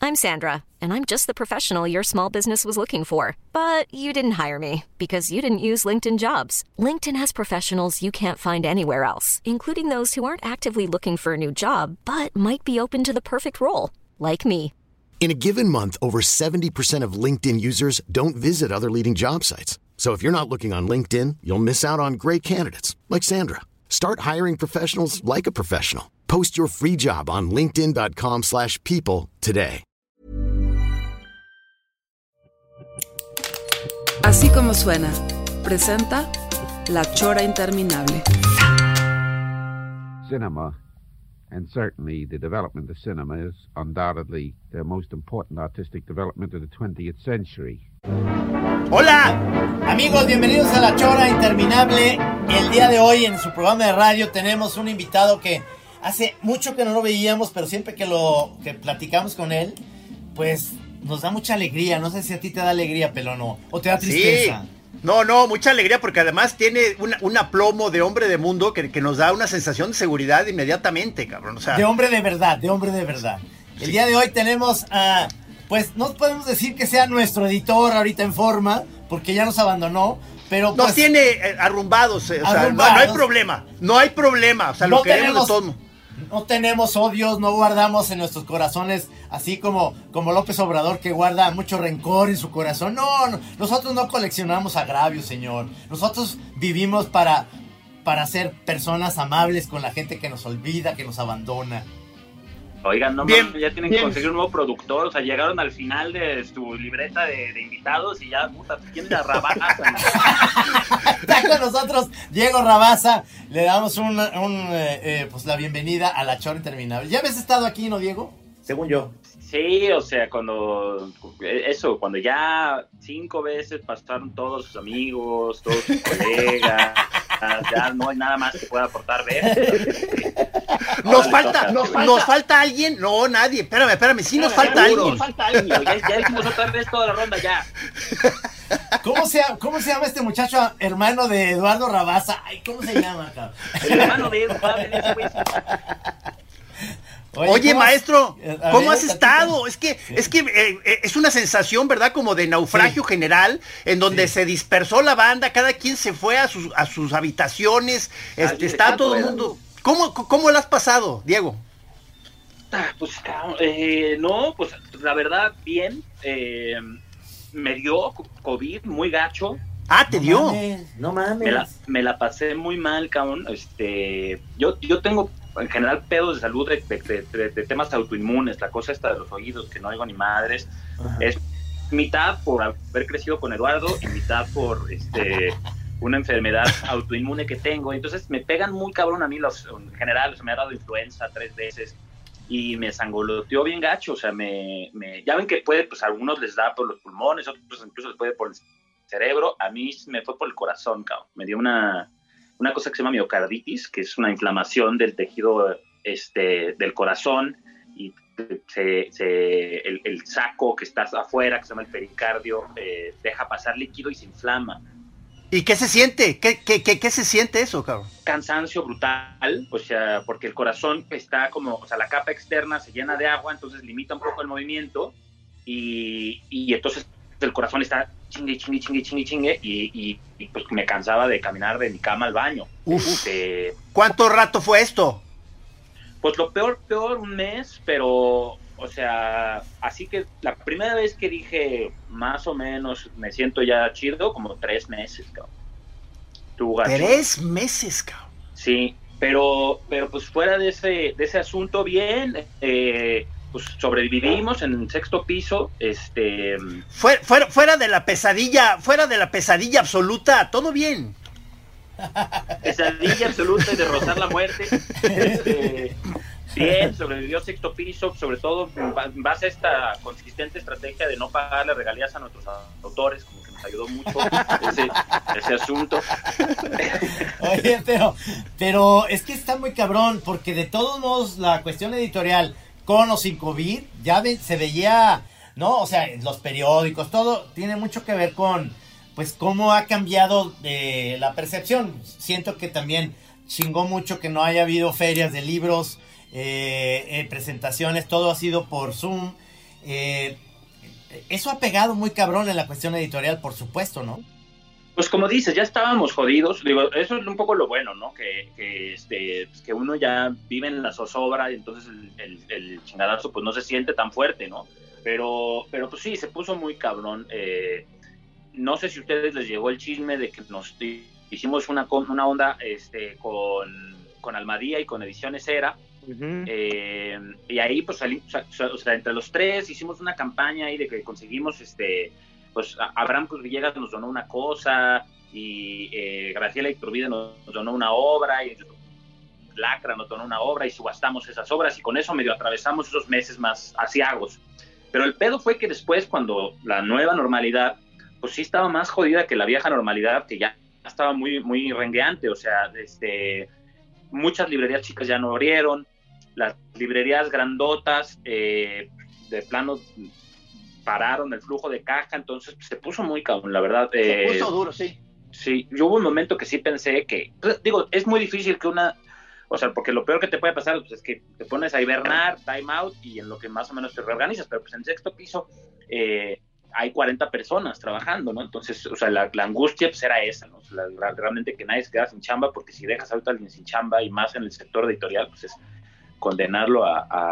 I'm Sandra, and I'm just the professional your small business was looking for. But you didn't hire me because you didn't use LinkedIn Jobs. LinkedIn has professionals you can't find anywhere else, including those who aren't actively looking for a new job, but might be open to the perfect role, like me. In a given month, over 70% of LinkedIn users don't visit other leading job sites. So if you're not looking on LinkedIn, you'll miss out on great candidates like Sandra. Start hiring professionals like a professional. Post your free job on linkedin.com/people today. Así como suena, presenta La Chora Interminable. Cinema, and certainly the development of cinema, is undoubtedly the most important artistic development of the 20th century. Hola, amigos, bienvenidos a La Chora Interminable. El día de hoy en su programa de radio tenemos un invitado que hace mucho que no lo veíamos, pero siempre que platicamos con él, pues nos da mucha alegría. No sé si a ti te da alegría, Pelón, o te da tristeza. Sí. No, mucha alegría porque además tiene un aplomo de hombre de mundo que nos da una sensación de seguridad inmediatamente, cabrón. O sea, de hombre de verdad. El día de hoy tenemos a, pues no podemos decir que sea nuestro editor ahorita en forma, porque ya nos abandonó, pero pues, nos tiene arrumbados, o sea, no hay problema, o sea, lo queremos de todo. No tenemos odios, no guardamos en nuestros corazones, así como López Obrador, que guarda mucho rencor en su corazón. No, nosotros no coleccionamos agravios, señor. Nosotros vivimos para ser personas amables con la gente que nos olvida, que nos abandona. Oigan, no mames, ya tienen que conseguir un nuevo productor. O sea, llegaron al final de su libreta de invitados y ya, puta, ¿quién es Rabasa? Está con nosotros Diego Rabasa. Le damos pues la bienvenida a La Chora Interminable. ¿Ya habías estado aquí, no, Diego? Según yo. Sí, o sea, cuando ya 5 veces pasaron todos sus amigos, todos sus colegas, ya no hay nada más que pueda aportar ver. Nos falta alguien. No, nadie. Espérame, sí nos falta alguien. Ya dijimos otra vez toda la ronda ya. ¿Cómo se llama este muchacho, hermano de Eduardo Rabasa? Ay, ¿cómo se llama, cabrón? El hermano de Eduardo. Oye, maestro, ¿cómo has estado? Es que es una sensación, ¿verdad? Como de naufragio general, en donde se dispersó la banda, cada quien se fue a sus habitaciones, está todo el mundo. ¿Cómo lo has pasado, Diego? Pues, no, pues la verdad, bien. Me dio COVID muy gacho. ¿Te dio? No mames. Me la pasé muy mal, cabrón. Yo tengo en general pedos de salud de temas autoinmunes, la cosa esta de los oídos, que no oigo ni madres. Ajá. Es mitad por haber crecido con Eduardo y mitad por una enfermedad autoinmune que tengo. Entonces me pegan muy cabrón a mí en general. Me ha dado influenza 3 veces y me sangoloteó bien gacho. O sea, ya ven que puede, pues a algunos les da por los pulmones, otros incluso les puede por el cerebro. A mí me fue por el corazón, cabrón. Me dio una cosa que se llama miocarditis, que es una inflamación del tejido del corazón, y el saco que está afuera, que se llama el pericardio, deja pasar líquido y se inflama. ¿Y qué se siente? ¿Qué se siente eso, cabrón? Cansancio brutal, o sea, porque el corazón está como, o sea, la capa externa se llena de agua, entonces limita un poco el movimiento, y entonces el corazón está chingue, y pues me cansaba de caminar de mi cama al baño. ¿Cuánto rato fue esto? Pues lo peor, 1 mes, pero, o sea, así que la primera vez que dije, más o menos, me siento ya chido, como 3 meses, cabrón. 3 meses, cabrón. Sí, pero pues fuera de ese asunto, bien, pues sobrevivimos en el 6º piso, fuera de la pesadilla absoluta, todo bien. Pesadilla absoluta y de rozar la muerte. Bien, sobrevivió 6º piso, sobre todo en base a esta consistente estrategia de no pagarle regalías a nuestros autores, como que nos ayudó mucho ese asunto. Oye, pero es que está muy cabrón, porque de todos modos la cuestión editorial, con o sin COVID, ya se veía, ¿no? O sea, los periódicos, todo tiene mucho que ver con, pues, cómo ha cambiado la percepción. Siento que también chingó mucho que no haya habido ferias de libros, presentaciones, todo ha sido por Zoom. Eso ha pegado muy cabrón en la cuestión editorial, por supuesto, ¿no? Pues como dices, ya estábamos jodidos. Digo, eso es un poco lo bueno, ¿no? Que uno ya vive en la zozobra y entonces el chingadazo pues no se siente tan fuerte, ¿no? Pero pues sí, se puso muy cabrón. No sé si a ustedes les llegó el chisme de que nos hicimos una onda con Almadía y con Ediciones Era. Uh-huh. Y ahí pues salimos, o sea, entre los tres hicimos una campaña ahí de que conseguimos pues Abraham pues, Villegas nos donó una cosa y Graciela Iturbide nos donó una obra y Lacra nos donó una obra y subastamos esas obras y con eso medio atravesamos esos meses más aciagos. Pero el pedo fue que después cuando la nueva normalidad pues sí estaba más jodida que la vieja normalidad, que ya estaba muy, muy rengueante, o sea, muchas librerías chicas ya no abrieron, las librerías grandotas de plano pararon el flujo de caja, entonces se puso muy cabrón, la verdad. Se puso duro, sí. Sí, yo hubo un momento que sí pensé que, digo, es muy difícil que o sea, porque lo peor que te puede pasar pues, es que te pones a hibernar, time out, y en lo que más o menos te reorganizas, pero pues en Sexto Piso hay 40 personas trabajando, ¿no? Entonces, o sea, la angustia pues era esa, ¿no? O sea, realmente que nadie se queda sin chamba, porque si dejas ahorita a alguien sin chamba, y más en el sector editorial, pues es condenarlo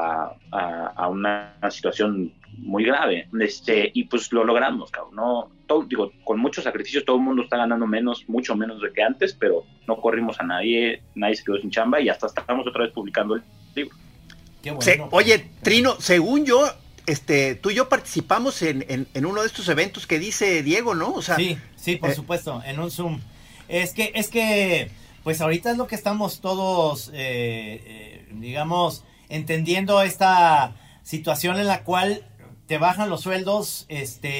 a una situación muy grave, y pues lo logramos, cabrón, ¿no? Digo, con muchos sacrificios todo el mundo está ganando mucho menos de que antes, pero no corrimos a nadie se quedó sin chamba y hasta estamos otra vez publicando el libro. Qué bueno. Oye, Trino, según yo, tú y yo participamos en uno de estos eventos que dice Diego, ¿no? O sea, sí, por supuesto, en un Zoom. Es que, pues ahorita es lo que estamos todos, digamos, entendiendo esta situación en la cual te bajan los sueldos,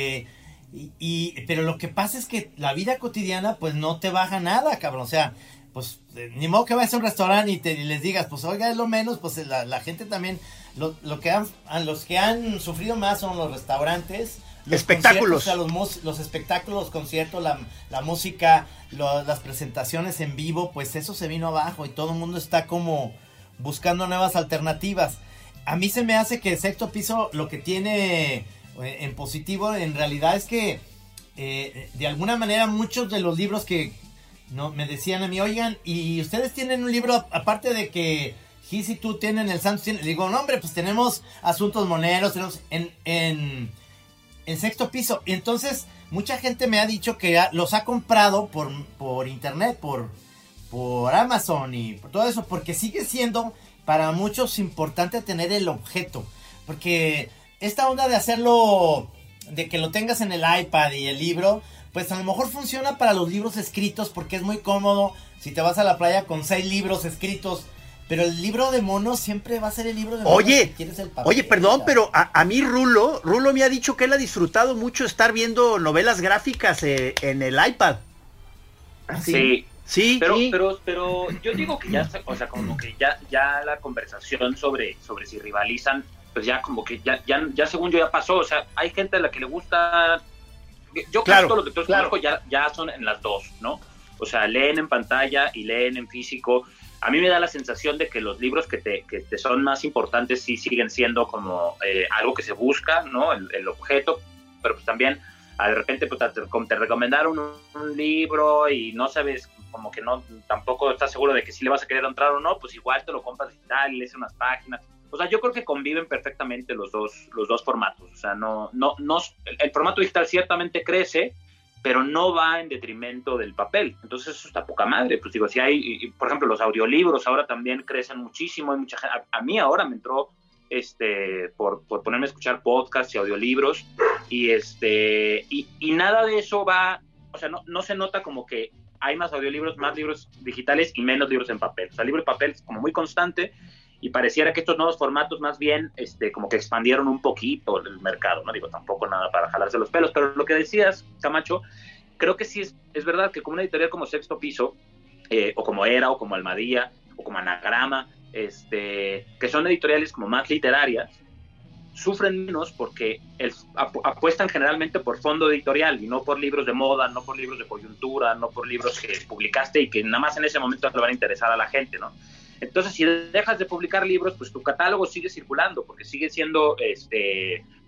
pero lo que pasa es que la vida cotidiana, pues no te baja nada, cabrón, o sea, pues ni modo que vayas a un restaurante y les digas, pues oiga, es lo menos, pues la gente también, los que han sufrido más son los restaurantes, los espectáculos, o sea, los espectáculos, los conciertos, la música, las presentaciones en vivo, pues eso se vino abajo y todo el mundo está como buscando nuevas alternativas. A mí se me hace que Sexto Piso lo que tiene en positivo en realidad es que de alguna manera muchos de los libros que no me decían a mí, oigan, y ustedes tienen un libro, aparte de que Gis y tú tienen el Santos, digo, no hombre, pues tenemos Asuntos Moneros, tenemos en Sexto Piso, y entonces mucha gente me ha dicho que los ha comprado por internet, por Amazon y por todo eso, porque sigue siendo para muchos importante tener el objeto, porque esta onda de hacerlo, de que lo tengas en el iPad y el libro, pues a lo mejor funciona para los libros escritos, porque es muy cómodo si te vas a la playa con 6 libros escritos, pero el libro de mono siempre va a ser el libro de mono. Oye, perdón, pero a mí Rulo me ha dicho que él ha disfrutado mucho estar viendo novelas gráficas en el iPad. Sí. Sí, pero yo digo que ya, o sea, como que ya la conversación sobre si rivalizan, pues ya como que ya según yo ya pasó, o sea, hay gente a la que le gusta, yo creo que todos los lectores que conozco ya son en las dos, ¿no? O sea, leen en pantalla y leen en físico. A mí me da la sensación de que los libros que te son más importantes sí siguen siendo como algo que se busca, ¿no? El objeto, pero pues también de repente pues, te recomendaron un libro y no sabes, como que no, tampoco estás seguro de que sí le vas a querer entrar o no, pues igual te lo compras digital y lees unas páginas. O sea, yo creo que conviven perfectamente los dos formatos. O sea, no, el formato digital ciertamente crece, pero no va en detrimento del papel. Entonces eso está poca madre. Pues digo, si hay, por ejemplo, los audiolibros ahora también crecen muchísimo. Hay mucha gente, a mí ahora me entró por ponerme a escuchar podcasts y audiolibros y nada de eso va, o sea, no se nota como que hay más audiolibros, más libros digitales y menos libros en papel. O sea, el libro en papel es como muy constante y pareciera que estos nuevos formatos más bien como que expandieron un poquito el mercado, no digo tampoco nada para jalarse los pelos, pero lo que decías, Camacho, creo que sí es verdad que como una editorial como Sexto Piso, o como Era, o como Almadía, o como Anagrama, que son editoriales como más literarias, sufren menos porque apuestan generalmente por fondo editorial y no por libros de moda, no por libros de coyuntura, no por libros que publicaste y que nada más en ese momento le van a interesar a la gente, ¿no? Entonces, si dejas de publicar libros, pues tu catálogo sigue circulando porque sigue siendo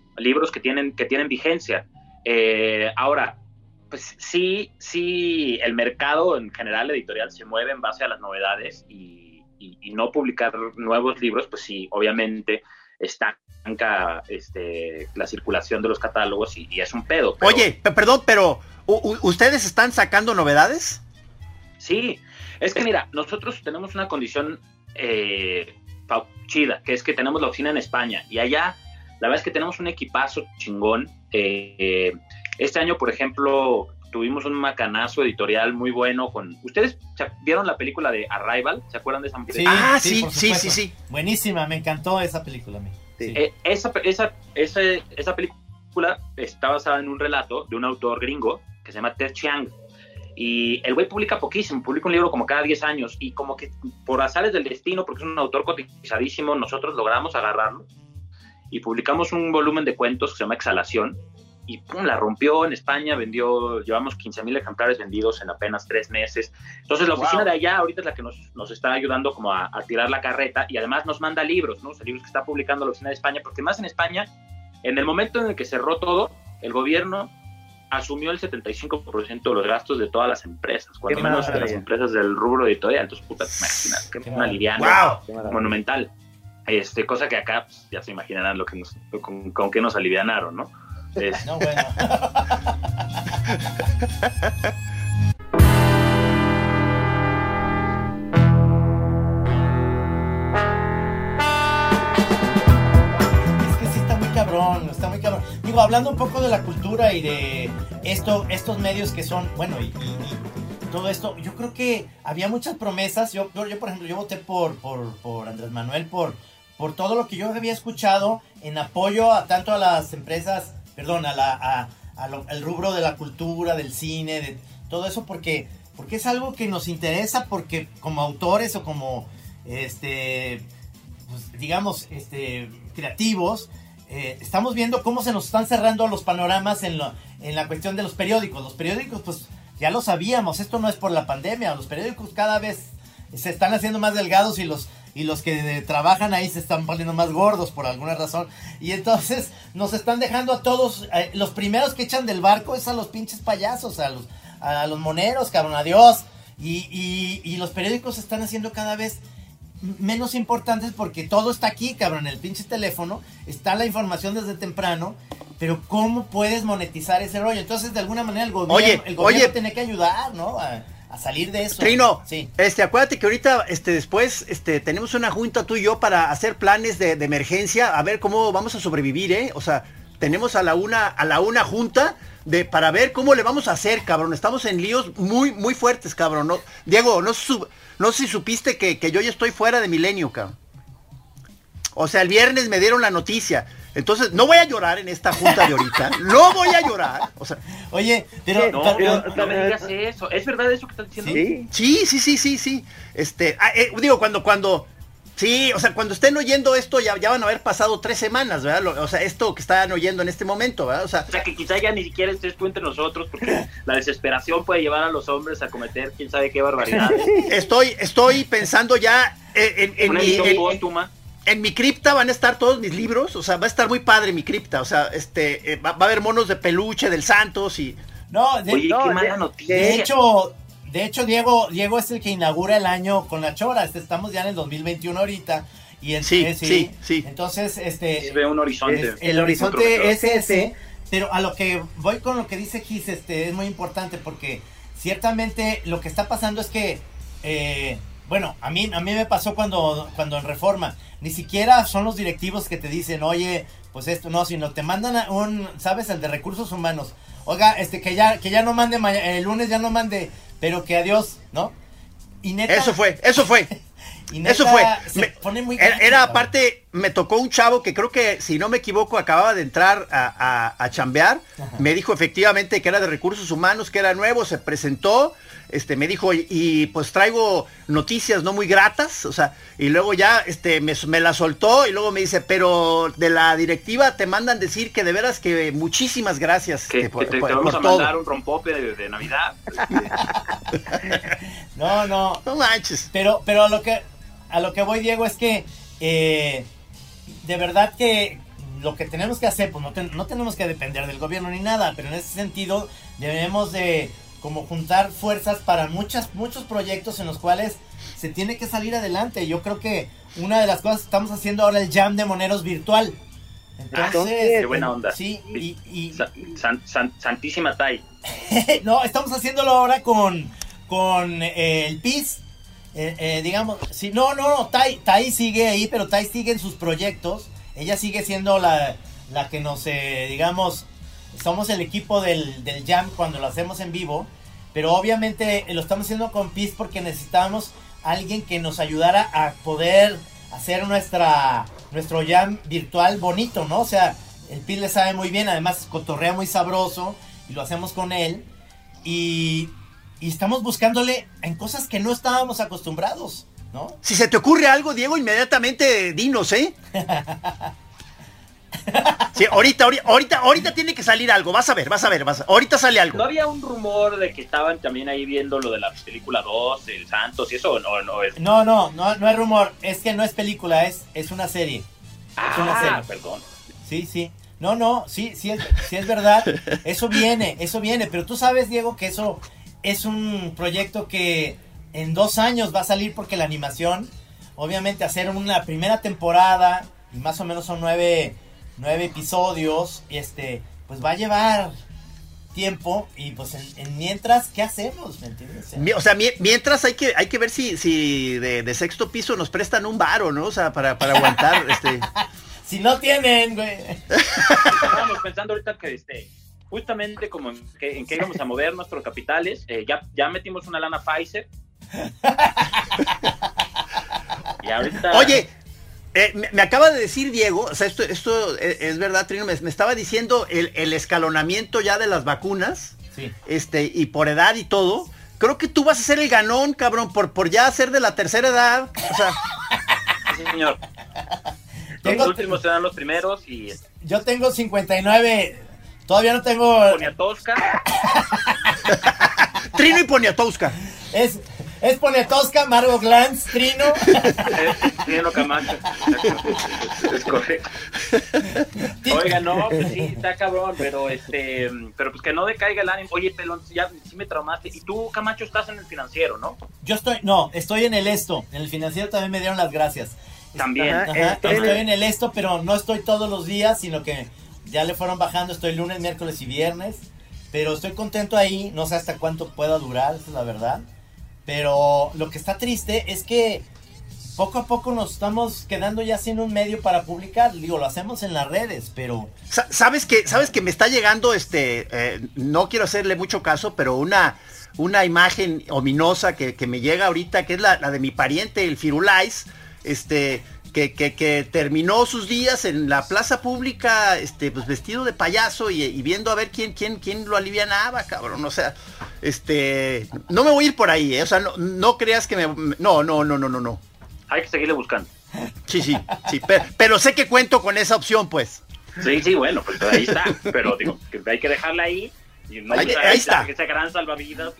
libros que tienen vigencia. Ahora, pues sí, el mercado en general editorial se mueve en base a las novedades y no publicar nuevos libros, pues sí, obviamente estanca la circulación de los catálogos y es un pedo. Pero... Oye, perdón, pero ¿ustedes están sacando novedades? Sí, es que mira, nosotros tenemos una condición chida, que es que tenemos la oficina en España y allá la verdad es que tenemos un equipazo chingón. Este año, por ejemplo, tuvimos un macanazo editorial muy bueno con... ¿Ustedes vieron la película de Arrival? ¿Se acuerdan de esa película? Sí. Buenísima, me encantó esa película a mí. Sí. Esa película está basada en un relato de un autor gringo que se llama Ted Chiang. Y el güey publica poquísimo, publica un libro como cada 10 años y como que por azares del destino, porque es un autor cotizadísimo, nosotros logramos agarrarlo y publicamos un volumen de cuentos que se llama Exhalación y pum, la rompió en España, llevamos 15,000 ejemplares vendidos en apenas 3 meses. Entonces la oficina de allá ahorita es la que nos está ayudando como a tirar la carreta y además nos manda libros, ¿no? O sea, libros que está publicando la oficina de España, porque más en España, en el momento en el que cerró todo, el gobierno asumió el 75% de los gastos de todas las empresas, cuando menos de las empresas del rubro editorial. Entonces, puta, te imaginas, que una liviana monumental. Cosa que acá pues, ya se imaginarán con qué nos alivianaron, ¿no? No, bueno. Está muy cabrón. Digo, hablando un poco de la cultura y de estos medios que son, bueno, y todo esto, yo creo que había muchas promesas. Yo por ejemplo, yo voté por Andrés Manuel por todo lo que yo había escuchado en apoyo tanto a las empresas, al rubro de la cultura, del cine, de todo eso, porque es algo que nos interesa, porque como autores o como, pues, digamos, creativos, estamos viendo cómo se nos están cerrando los panoramas en la cuestión de los periódicos. Los periódicos, pues, ya lo sabíamos, esto no es por la pandemia, los periódicos cada vez se están haciendo más delgados y los que trabajan ahí se están poniendo más gordos por alguna razón, y entonces nos están dejando a todos, los primeros que echan del barco es a los pinches payasos, a los moneros, cabrón, adiós, y los periódicos se están haciendo cada vez menos importantes porque todo está aquí, cabrón, en el pinche teléfono, está la información desde temprano, pero ¿cómo puedes monetizar ese rollo? Entonces, de alguna manera el gobierno tiene que ayudar, ¿no? A salir de eso. Trino, sí. Acuérdate que ahorita, después, tenemos una junta tú y yo para hacer planes de emergencia, a ver cómo vamos a sobrevivir, O sea, tenemos a la una junta para ver cómo le vamos a hacer, cabrón. Estamos en líos muy, muy fuertes, cabrón. ¿No? Diego, no sé si supiste que yo ya estoy fuera de Milenio, cabrón. O sea, el viernes me dieron la noticia. Entonces, no voy a llorar en esta junta de ahorita. No voy a llorar. O sea, oye, pero no me digas eso. ¿Es verdad eso que estás diciendo? Sí. Digo, cuando sí, o sea, cuando estén oyendo esto ya van a haber pasado 3 semanas, ¿verdad? O sea, esto que están oyendo en este momento, ¿verdad? O sea, que quizá ya ni siquiera estés tú entre nosotros, porque la desesperación puede llevar a los hombres a cometer quién sabe qué barbaridades. Estoy pensando ya en mi cripta van a estar todos mis libros, o sea, va a estar muy padre mi cripta, o sea, va a haber monos de peluche del Santos y... Qué mala noticia. De hecho, Diego es el que inaugura el año con la Chora. Estamos ya en el 2021 ahorita. Y sí. Entonces, se ve un horizonte. El horizonte es ese. Pero a lo que voy con lo que dice Gis, es muy importante porque ciertamente lo que está pasando es que, bueno, a mí me pasó cuando en Reforma, ni siquiera son los directivos que te dicen, oye, pues esto no, sino te mandan ¿sabes? El de recursos humanos. Oiga, que ya no mande el lunes, ya no mande, pero que adiós, ¿no? Y neta, Eso fue. Y neta, eso fue. Pone muy era aparte, me tocó un chavo que creo que, si no me equivoco, acababa de entrar a chambear. Ajá. Me dijo efectivamente que era de recursos humanos, que era nuevo, se presentó. Me dijo, y pues traigo noticias no muy gratas, o sea, y luego ya me la soltó y luego me dice, pero de la directiva te mandan decir que de veras que muchísimas gracias. Que te vamos a mandar un rompope de Navidad. No manches. Pero a lo que voy, Diego, es que de verdad que lo que tenemos que hacer, pues no tenemos que depender del gobierno ni nada, pero en ese sentido debemos de como juntar fuerzas para muchos proyectos en los cuales se tiene que salir adelante. Yo creo que una de las cosas que estamos haciendo ahora el Jam de Moneros virtual. Entonces, qué buena onda. Sí, y Santísima Tai. no, estamos haciéndolo ahora con el PIS. Digamos, sí, no, Tai sigue ahí, pero Tai sigue en sus proyectos. Ella sigue siendo la que nos, digamos, somos el equipo del Jam cuando lo hacemos en vivo, pero obviamente lo estamos haciendo con PIS porque necesitamos alguien que nos ayudara a poder hacer nuestro Jam virtual bonito, ¿no? O sea, el PIS le sabe muy bien, además cotorrea muy sabroso y lo hacemos con él y estamos buscándole en cosas que no estábamos acostumbrados, ¿no? Si se te ocurre algo, Diego, inmediatamente dinos, ¿eh? Sí, ahorita tiene que salir algo, vas a ver, ahorita sale algo. ¿No había un rumor de que estaban también ahí viendo lo de la película 2, el Santos y eso? No es. No es rumor, es que no es película, es una serie. Es una serie. Perdón. Sí. Sí es verdad. Eso viene, pero tú sabes, Diego, que eso es un proyecto que en 2 años va a salir porque la animación, obviamente hacer una primera temporada y más o menos son 9 episodios, pues va a llevar tiempo y pues en mientras, ¿qué hacemos? ¿Me entiendes? O sea, mientras hay que ver si de Sexto Piso nos prestan un varo, ¿no? O sea, para aguantar, Si no tienen, güey. Estábamos pensando ahorita que justamente como en qué íbamos a mover nuestros capitales, ya metimos una lana Pfizer. Y ahorita... Oye, me acaba de decir Diego, o sea, esto es verdad, Trino, me estaba diciendo el escalonamiento ya de las vacunas, sí. Y por edad y todo. Creo que tú vas a ser el ganón, cabrón, por ya ser de la tercera edad, o sea. Sí, señor. Los últimos serán los primeros y... Yo tengo 59, todavía no tengo... Poniatowska. Trino y Poniatowska. Es Poniatowska, Margot Glantz, Trino. Trino Camacho. Es correcto. Oiga, no, pues sí, está cabrón, pero pues que no decaiga el ánimo. Oye, Pelón, ya sí me traumaste. Y tú, Camacho, estás en el Financiero, ¿no? Yo estoy en el Esto. En el Financiero también me dieron las gracias. También. Ajá, estoy en el Esto, pero no estoy todos los días, sino que ya le fueron bajando. Estoy lunes, miércoles y viernes. Pero estoy contento ahí. No sé hasta cuánto pueda durar, esa es la verdad. Pero lo que está triste es que poco a poco nos estamos quedando ya sin un medio para publicar. Digo, lo hacemos en las redes, pero... ¿Sabes que me está llegando, no quiero hacerle mucho caso, pero una imagen ominosa que me llega ahorita, que es la de mi pariente, el Firulais, que terminó sus días en la plaza pública, pues vestido de payaso y viendo a ver quién lo alivianaba, cabrón, o sea, no me voy a ir por ahí, o sea, no creas que no. Hay que seguirle buscando. Sí, pero sé que cuento con esa opción, pues. Sí, bueno, pues ahí está, pero digo, que hay que dejarla ahí. Y no ahí está. Esa gran salvavidas,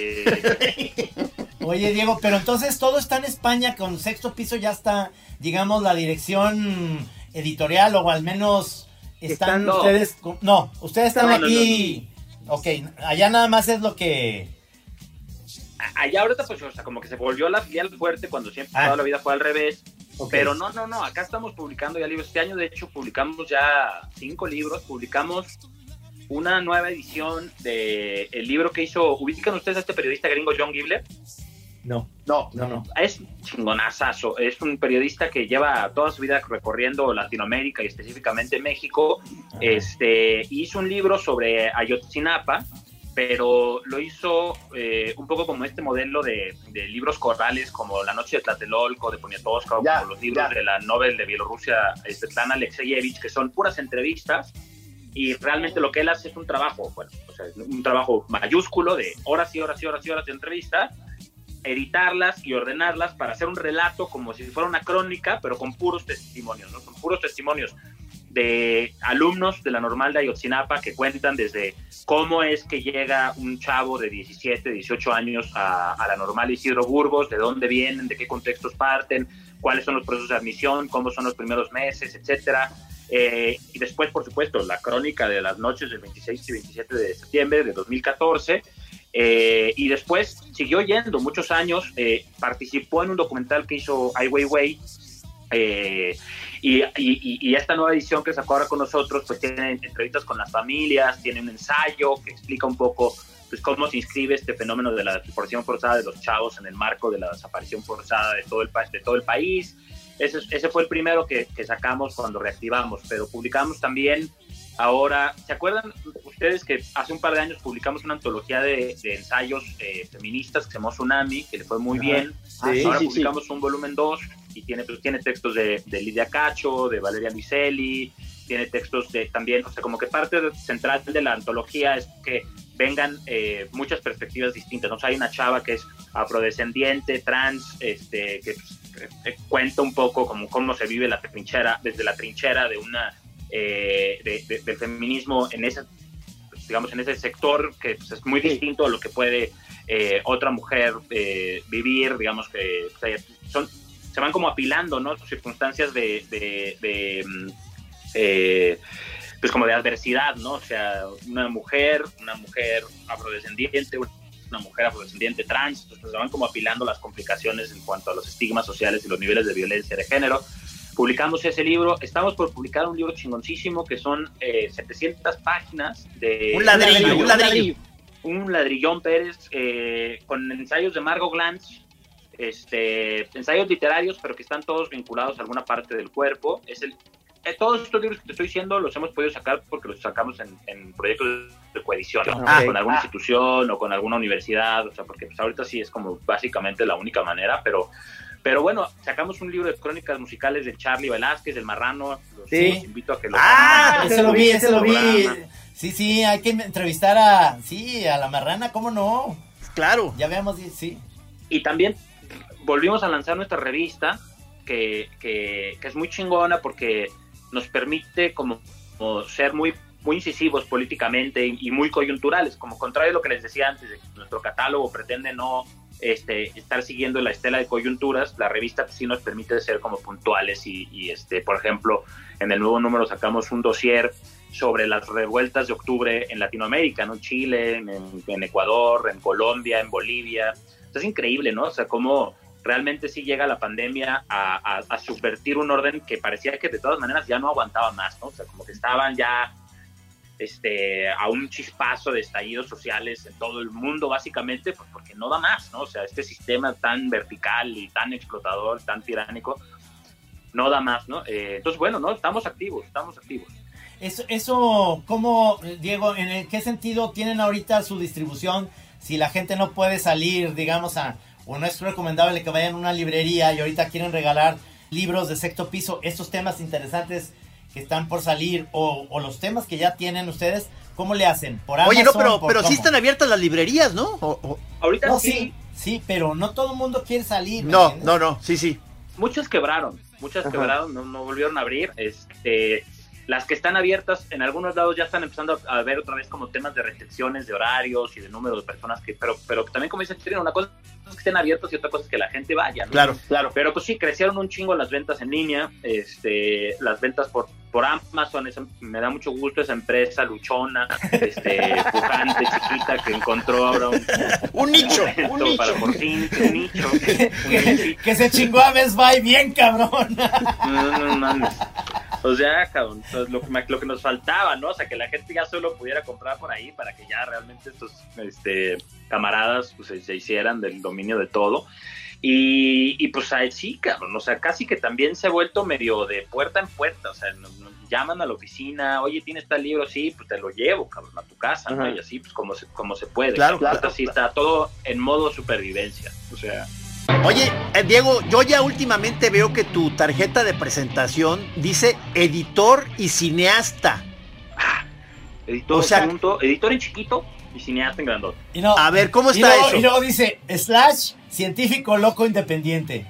Oye, Diego, pero entonces todo está en España, con Sexto Piso ya está, digamos, la dirección editorial, o al menos están ustedes... No, ustedes están aquí... No. Ok, allá nada más es lo que... Allá ahorita, pues, o sea, como que se volvió la filial fuerte cuando siempre toda la vida fue al revés. Okay. Pero no, acá estamos publicando ya libros. Este año, de hecho, publicamos ya 5 libros. Publicamos una nueva edición de el libro que hizo... ¿Ubican ustedes a este periodista gringo John Gibler? No. Es chingonazazo. Es un periodista que lleva toda su vida recorriendo Latinoamérica y específicamente México. Hizo un libro sobre Ayotzinapa, pero lo hizo un poco como este modelo de libros corales, como La Noche de Tlatelolco, de Poniatowska, o como los libros de la Nobel de Bielorrusia, Svetlana Alexievich, que son puras entrevistas. Y realmente lo que él hace es un trabajo, un trabajo mayúsculo de horas y horas de entrevista, editarlas y ordenarlas para hacer un relato como si fuera una crónica, pero con puros testimonios, ¿no? Con puros testimonios de alumnos de la Normal de Ayotzinapa que cuentan desde cómo es que llega un chavo de 17, 18 años a la Normal Isidro Burgos, de dónde vienen, de qué contextos parten, cuáles son los procesos de admisión, cómo son los primeros meses, etcétera. Y después, por supuesto, la crónica de las noches del 26 y 27 de septiembre de 2014. Y después siguió yendo muchos años, participó en un documental que hizo Ai Weiwei, y esta nueva edición que sacó ahora con nosotros, pues tiene entrevistas con las familias, tiene un ensayo que explica un poco pues cómo se inscribe este fenómeno de la desaparición forzada de los chavos en el marco de la desaparición forzada de todo el país. Ese fue el primero que sacamos cuando reactivamos, pero publicamos también ahora, ¿se acuerdan ustedes que hace un par de años publicamos una antología de ensayos feministas que se llamó Tsunami, que le fue muy bien? Ahora publicamos un volumen 2 y tiene textos de Lidia Cacho, de Valeria Luiselli, tiene textos también, o sea, como que parte central de la antología es que vengan muchas perspectivas distintas, ¿no? O sea, hay una chava que es afrodescendiente, trans, que cuenta un poco como cómo se vive la trinchera, desde la trinchera de una del feminismo en ese, digamos, en ese sector que pues, es muy distinto a lo que puede otra mujer vivir, digamos que se van como apilando, ¿no? Circunstancias pues como de adversidad, ¿no? O sea, una mujer afrodescendiente, una mujer afrodescendiente trans, pues se van como apilando las complicaciones en cuanto a los estigmas sociales y los niveles de violencia de género. Publicamos ese libro, estamos por publicar un libro chingoncísimo que son 700 páginas de... Un ladrillón Pérez, con ensayos de Margot Glantz, ensayos literarios, pero que están todos vinculados a alguna parte del cuerpo. Todos estos libros que te estoy diciendo los hemos podido sacar porque los sacamos en proyectos de coedición, ¿no? Con alguna institución o con alguna universidad, o sea, porque pues ahorita sí es como básicamente la única manera, pero bueno, sacamos un libro de crónicas musicales de Charly Velázquez, del Marrano, los invito a que lo ese lo vi. Sí, hay que entrevistar a la Marrana, ¿cómo no? Claro. Ya veamos, sí. Y también volvimos a lanzar nuestra revista, que es muy chingona porque nos permite como ser muy incisivos políticamente y muy coyunturales, como contrario a lo que les decía antes, de que nuestro catálogo pretende no estar siguiendo la estela de coyunturas. La revista sí nos permite ser como puntuales y por ejemplo, en el nuevo número sacamos un dossier sobre las revueltas de octubre en Latinoamérica, ¿no? Chile, en Ecuador, en Colombia, en Bolivia. Es increíble, ¿no? O sea, cómo realmente sí llega la pandemia a subvertir un orden que parecía que de todas maneras ya no aguantaba más, ¿no? O sea, como que estaban ya a un chispazo de estallidos sociales en todo el mundo, básicamente, pues porque no da más, ¿no? O sea, este sistema tan vertical y tan explotador, tan tiránico, no da más, ¿no? Entonces, bueno, ¿no? Estamos activos. Eso, ¿cómo, Diego, en qué sentido tienen ahorita su distribución? Si la gente no puede salir, digamos, o no es recomendable que vayan a una librería y ahorita quieren regalar libros de sexto piso, estos temas interesantes que están por salir, o los temas que ya tienen ustedes, ¿cómo le hacen? ¿Por Amazon? Oye, no, pero sí están abiertas las librerías, ¿no? Ahorita no, sí. Sí, pero no todo el mundo quiere salir. No, sí. Muchas quebraron, no volvieron a abrir. Las que están abiertas, en algunos lados ya están empezando a ver otra vez como temas de restricciones de horarios y de número de personas pero también, como dice Chirino, una cosa es que estén abiertos y otra cosa es que la gente vaya, ¿no? Claro. Pero pues sí, crecieron un chingo las ventas en línea, las ventas por Amazon. Me da mucho gusto esa empresa luchona, pujante, chiquita, que encontró ahora un nicho para por fin, un nicho. Que se chingó a Best Buy bien, cabrón. No. O sea, cabrón, lo que nos faltaba, ¿no? O sea, que la gente ya solo pudiera comprar por ahí para que ya realmente estos camaradas pues, se hicieran del dominio de todo. Y pues sí, cabrón, o sea, casi que también se ha vuelto medio de puerta en puerta. O sea, nos llaman a la oficina, oye, ¿tienes tal libro? Sí, pues te lo llevo, cabrón, a tu casa, ¿no? Y así, pues como se puede. Claro. Así está todo en modo supervivencia, o sea... Oye, Diego, yo ya últimamente veo que tu tarjeta de presentación dice editor y cineasta. Editor, o sea, editor en chiquito y cineasta en grandote. A ver, ¿cómo está eso? Y luego dice, / científico loco independiente.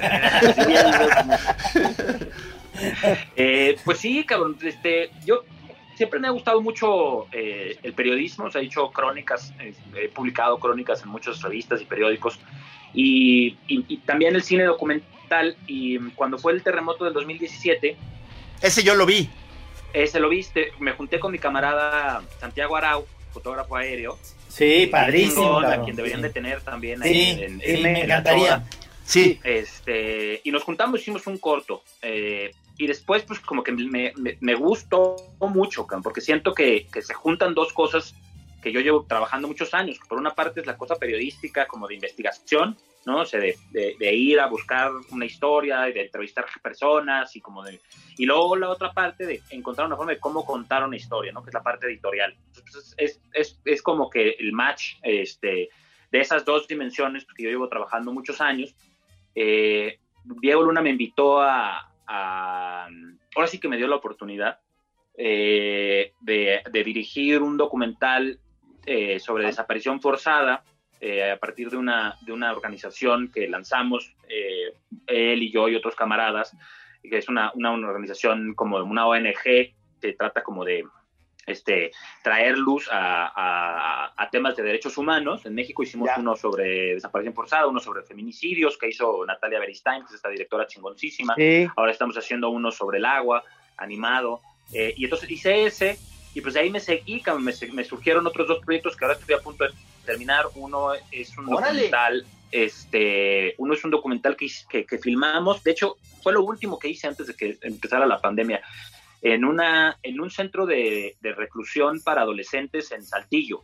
Pues sí, cabrón, yo siempre me ha gustado mucho el periodismo. O sea, he hecho crónicas, he publicado crónicas en muchas revistas y periódicos. Y también el cine documental. Y cuando fue el terremoto del 2017... Ese yo lo vi. Ese lo viste, me junté con mi camarada Santiago Arau, fotógrafo aéreo. Sí, padrísimo. A quien deberían de tener también ahí me encantaría. Sí. Y nos juntamos, hicimos un corto. Y después, pues como que me gustó mucho, porque siento que se juntan dos cosas que yo llevo trabajando muchos años. Por una parte es la cosa periodística, como de investigación, ¿no? O sea, de ir a buscar una historia, de entrevistar personas y luego la otra parte de encontrar una forma de cómo contar una historia, ¿no? Que es la parte editorial. Entonces, es como que el match de esas dos dimensiones que yo llevo trabajando muchos años. Diego Luna me invitó ahora sí que me dio la oportunidad de dirigir un documental sobre desaparición forzada a partir de una organización que lanzamos él y yo y otros camaradas, que es una organización como una ONG que trata como de traer luz a temas de derechos humanos. En México hicimos uno sobre desaparición forzada, uno sobre feminicidios que hizo Natalia Beristain, que es esta directora chingoncísima. Sí. Ahora estamos haciendo uno sobre el agua, animado. Y entonces hice ese, y pues de ahí me seguí, me surgieron otros dos proyectos que ahora estoy a punto de terminar. Uno es un documental, uno es un documental que filmamos. De hecho, fue lo último que hice antes de que empezara la pandemia. En un centro de reclusión para adolescentes en Saltillo.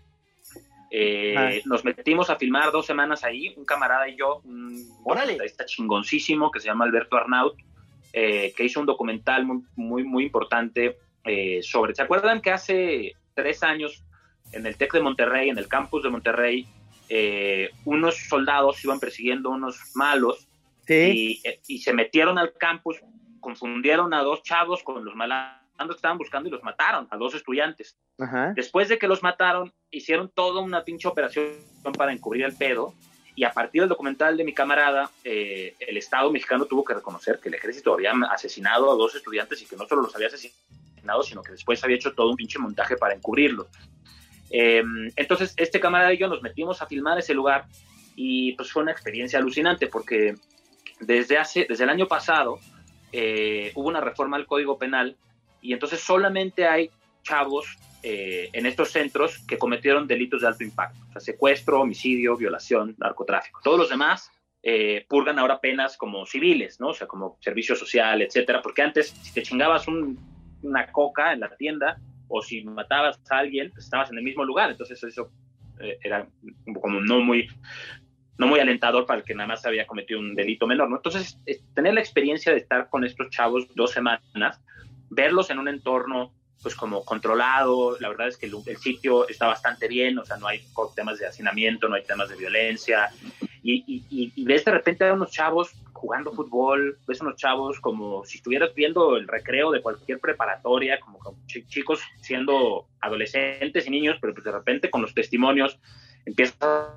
Nos metimos a filmar 2 semanas ahí, un camarada y yo, está chingoncísimo que se llama Alberto Arnaut, que hizo un documental muy, muy importante sobre... ¿Se acuerdan que hace 3 años en el TEC de Monterrey, en el campus de Monterrey, unos soldados iban persiguiendo unos malos? Sí. Y se metieron al campus, confundieron a 2 chavos con los malandros que estaban buscando y los mataron, a 2 estudiantes. Ajá. Después de que los mataron, hicieron toda una pinche operación para encubrir el pedo, y a partir del documental de mi camarada, el Estado mexicano tuvo que reconocer que el ejército había asesinado a 2 estudiantes, y que no solo los había asesinado, sino que después había hecho todo un pinche montaje para encubrirlos. Entonces este camarada y yo nos metimos a filmar ese lugar, y pues fue una experiencia alucinante, porque desde el año pasado hubo una reforma al Código Penal, y entonces solamente hay chavos en estos centros que cometieron delitos de alto impacto, o sea, secuestro, homicidio, violación, narcotráfico. Todos los demás purgan ahora penas como civiles, ¿no? O sea, como servicio social, etcétera, porque antes, si te chingabas una coca en la tienda, o si matabas a alguien, pues estabas en el mismo lugar. Entonces eso era como no muy alentador para el que nada más había cometido un delito menor, ¿no? Entonces, tener la experiencia de estar con estos chavos 2 semanas, verlos en un entorno pues como controlado, la verdad es que el sitio está bastante bien, o sea, no hay temas de hacinamiento, no hay temas de violencia, y ves de repente a unos chavos jugando fútbol, ves a unos chavos como si estuvieras viendo el recreo de cualquier preparatoria, como chicos siendo adolescentes y niños, pero pues de repente con los testimonios empiezas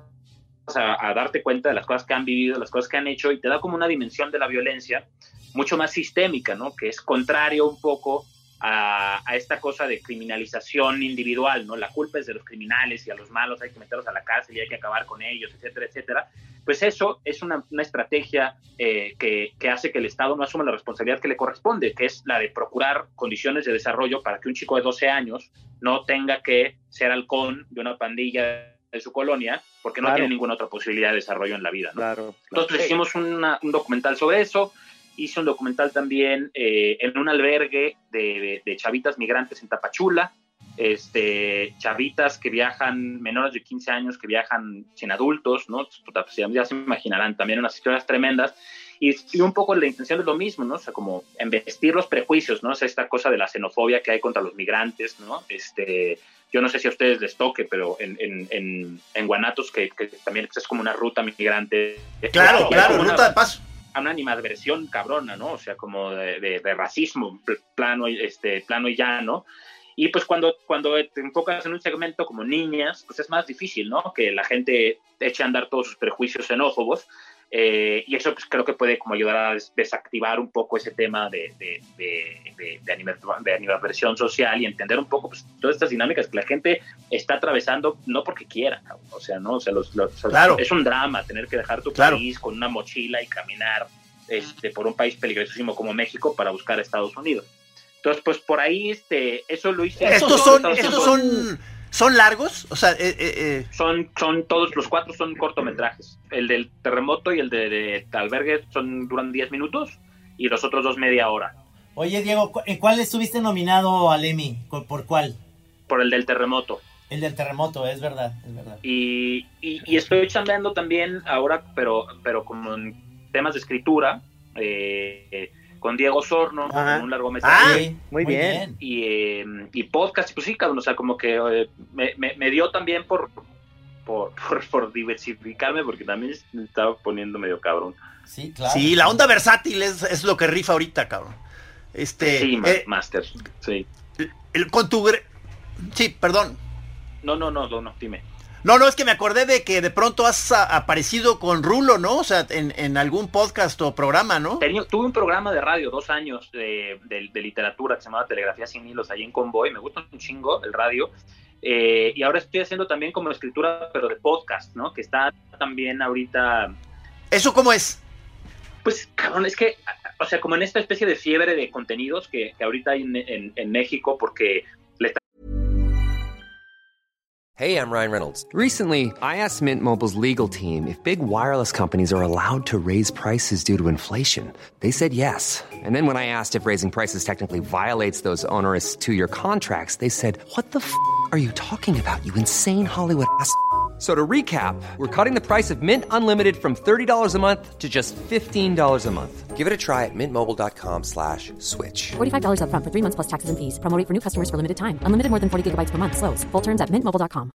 a darte cuenta de las cosas que han vivido, las cosas que han hecho, y te da como una dimensión de la violencia mucho más sistémica, ¿no? Que es contrario un poco a esta cosa de criminalización individual, ¿no? La culpa es de los criminales y a los malos hay que meterlos a la cárcel y hay que acabar con ellos, etcétera, etcétera. Pues eso es una estrategia que hace que el Estado no asuma la responsabilidad que le corresponde, que es la de procurar condiciones de desarrollo para que un chico de 12 años no tenga que ser halcón de una pandilla de su colonia, porque no tiene ninguna otra posibilidad de desarrollo en la vida, ¿no? Claro. Entonces hicimos un documental sobre eso. Hice un documental también en un albergue de chavitas migrantes en Tapachula, chavitas que viajan, menores de 15 años, que viajan sin adultos, ¿no? Ya se imaginarán, también unas historias tremendas, y un poco la intención es lo mismo, ¿no? O sea, como embestir los prejuicios, ¿no? O sea, esta cosa de la xenofobia que hay contra los migrantes, ¿no? Yo no sé si a ustedes les toque, pero en Guanatos, que también es como una ruta migrante. Claro, ruta de paso. A una animadversión cabrona, ¿no? O sea, como de racismo plano y llano. Y pues cuando te enfocas en un segmento como niñas, pues es más difícil, ¿no? Que la gente eche a andar todos sus prejuicios xenófobos. Y eso pues creo que puede como ayudar a desactivar un poco ese tema de animadversión social, y entender un poco pues todas estas dinámicas que la gente está atravesando no porque quiera, o sea, ¿no? O sea, claro. Es un drama tener que dejar tu país con una mochila y caminar por un país peligrosísimo como México para buscar a Estados Unidos. Entonces, pues por ahí, eso lo hice. ¿Estos son largos? O sea, Son todos, los 4 son cortometrajes. El del terremoto y el de albergue duran 10 minutos y los otros 2 media hora. Oye, Diego, ¿en cuál estuviste nominado al Emmy? ¿Por cuál? Por el del terremoto. El del terremoto, es verdad. Y estoy chambeando también ahora, pero como en temas de escritura, con Diego Osorno, en un largometraje. Muy bien. Y podcast, pues sí, cabrón, o sea, como que me dio también por diversificarme, porque también me estaba poniendo medio cabrón. Sí, claro. Sí, la onda versátil es lo que rifa ahorita, cabrón. Sí, Master, sí. Con tu... Sí, perdón. No, dime. No, es que me acordé de que de pronto has aparecido con Rulo, ¿no? O sea, en algún podcast o programa, ¿no? Tuve un programa de radio 2 años de literatura que se llamaba Telegrafía sin hilos, ahí en Convoy. Me gusta un chingo el radio. Y ahora estoy haciendo también como escritura, pero de podcast, ¿no? Que está también ahorita... ¿Eso cómo es? Pues, cabrón, es que, o sea, como en esta especie de fiebre de contenidos que ahorita hay en México, porque le está... Hey, I'm Ryan Reynolds. Recently, I asked Mint Mobile's legal team if big wireless companies are allowed to raise prices due to inflation. They said yes. And then when I asked if raising prices technically violates those onerous 2-year contracts, they said, what the f*** are you talking about, you insane Hollywood ass f- So to recap, we're cutting the price of Mint Unlimited from $30 a month to just $15 a month. Give it a try at mintmobile.com/switch. $45 up front for 3 months plus taxes and fees. Promo rate for new customers for limited time. Unlimited more than 40 gigabytes per month. Slows full terms at mintmobile.com.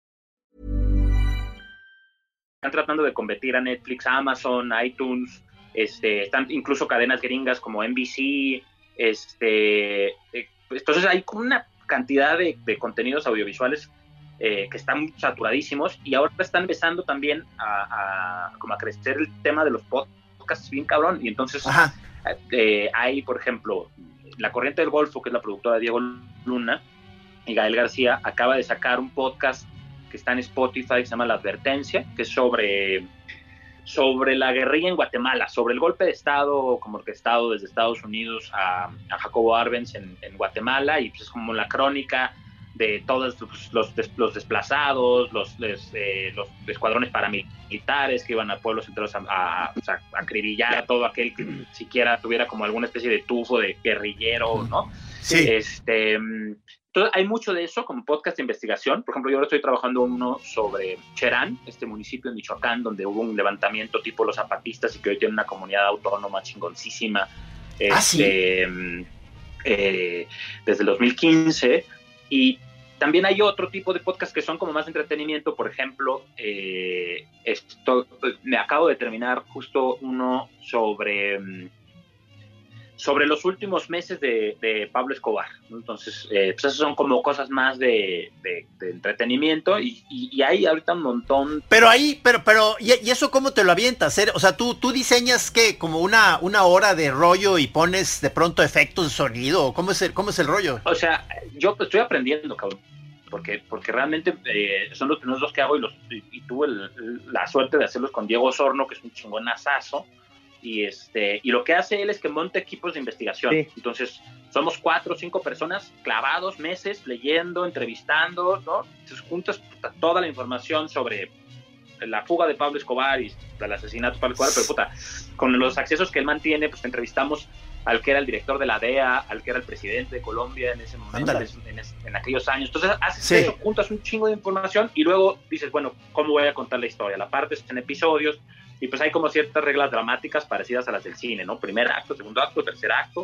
Están tratando de competir a Netflix, a Amazon, a iTunes, están incluso cadenas gringas como NBC, entonces hay como una cantidad de contenidos audiovisuales que están saturadísimos, y ahora están empezando también a crecer el tema de los podcasts bien cabrón, y entonces hay, por ejemplo, La Corriente del Golfo, que es la productora de Diego Luna, y Gael García acaba de sacar un podcast que está en Spotify, que se llama La Advertencia, que es sobre la guerrilla en Guatemala, sobre el golpe de Estado como orquestado desde Estados Unidos a Jacobo Arbenz en Guatemala, y pues es como la crónica de todos los desplazados, los escuadrones paramilitares que iban a pueblos enteros a acribillar a todo aquel que siquiera tuviera como alguna especie de tufo de guerrillero, ¿no? Sí. Entonces hay mucho de eso como podcast de investigación. Por ejemplo, yo ahora estoy trabajando uno sobre Cherán, este municipio en Michoacán, donde hubo un levantamiento tipo los zapatistas y que hoy tiene una comunidad autónoma chingoncísima desde el 2015. Y también hay otro tipo de podcast que son como más entretenimiento. Por ejemplo, me acabo de terminar justo uno sobre los últimos meses de Pablo Escobar, ¿no? Entonces, pues esas son como cosas más de entretenimiento, y hay ahorita un montón. Pero ¿y eso cómo te lo avientas? O sea, tú diseñas ¿qué? Como una hora de rollo y pones de pronto efectos de sonido, ¿cómo es el rollo? O sea, yo estoy aprendiendo, cabrón, porque realmente son los primeros dos que hago, y tuve la suerte de hacerlos con Diego Osorno, que es un chingonazazo. Y lo que hace él es que monta equipos de investigación. Sí. Entonces somos 4 o 5 personas clavados meses leyendo, entrevistando, ¿no? Entonces juntas toda la información sobre la fuga de Pablo Escobar y el asesinato de Pablo Escobar, pero con los accesos que él mantiene, pues entrevistamos al que era el director de la DEA, al que era el presidente de Colombia en ese momento, en aquellos años. Entonces haces eso, juntas un chingo de información y luego dices, bueno, ¿cómo voy a contar la historia? La partes en episodios. Y pues hay como ciertas reglas dramáticas parecidas a las del cine, ¿no? Primer acto, segundo acto, tercer acto.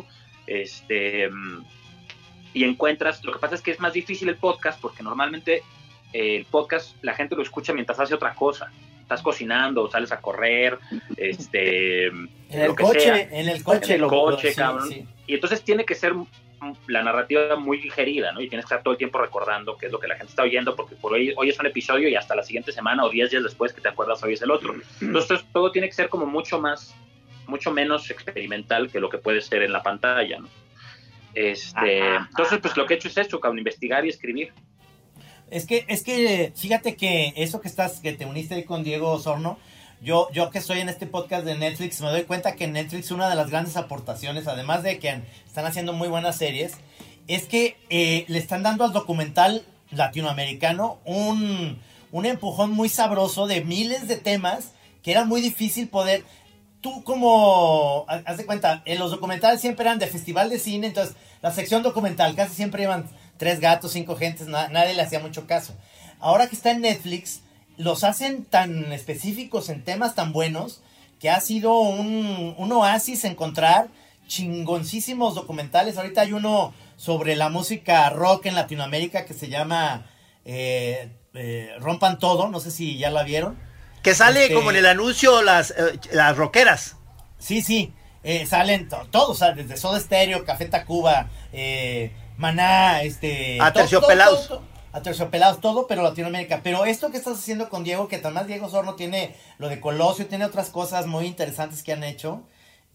Y encuentras... Lo que pasa es que es más difícil el podcast, porque normalmente el podcast la gente lo escucha mientras hace otra cosa. Estás cocinando, sales a correr, en el coche, cabrón. Sí. Y entonces tiene que ser la narrativa muy digerida, ¿no? Y tienes que estar todo el tiempo recordando qué es lo que la gente está oyendo, porque por hoy es un episodio y hasta la siguiente semana o 10 días después que te acuerdas hoy es el otro. Entonces todo tiene que ser como mucho menos experimental que lo que puede ser en la pantalla, ¿no? Entonces pues lo que he hecho es eso, cabrón, investigar y escribir. Es que fíjate que eso que te uniste ahí con Diego Osorno, yo que estoy en este podcast de Netflix, me doy cuenta que Netflix, una de las grandes aportaciones, además de que están haciendo muy buenas series, es que le están dando al documental latinoamericano un empujón muy sabroso de miles de temas que era muy difícil poder... Tú como... Haz de cuenta, los documentales siempre eran de festival de cine, entonces la sección documental casi siempre iban 3 gatos, 5 gentes, nadie le hacía mucho caso. Ahora que está en Netflix, los hacen tan específicos en temas tan buenos que ha sido un oasis encontrar chingoncísimos documentales. Ahorita hay uno sobre la música rock en Latinoamérica que se llama Rompan Todo, no sé si ya la vieron. Que sale como en el anuncio las rockeras. Sí, salen todos, desde Soda Stereo, Café Tacuba, Maná, Aterciopelados. Aterciopelados, todo, pero Latinoamérica. Pero esto que estás haciendo con Diego, que además Diego Osorno tiene lo de Colosio, tiene otras cosas muy interesantes que han hecho.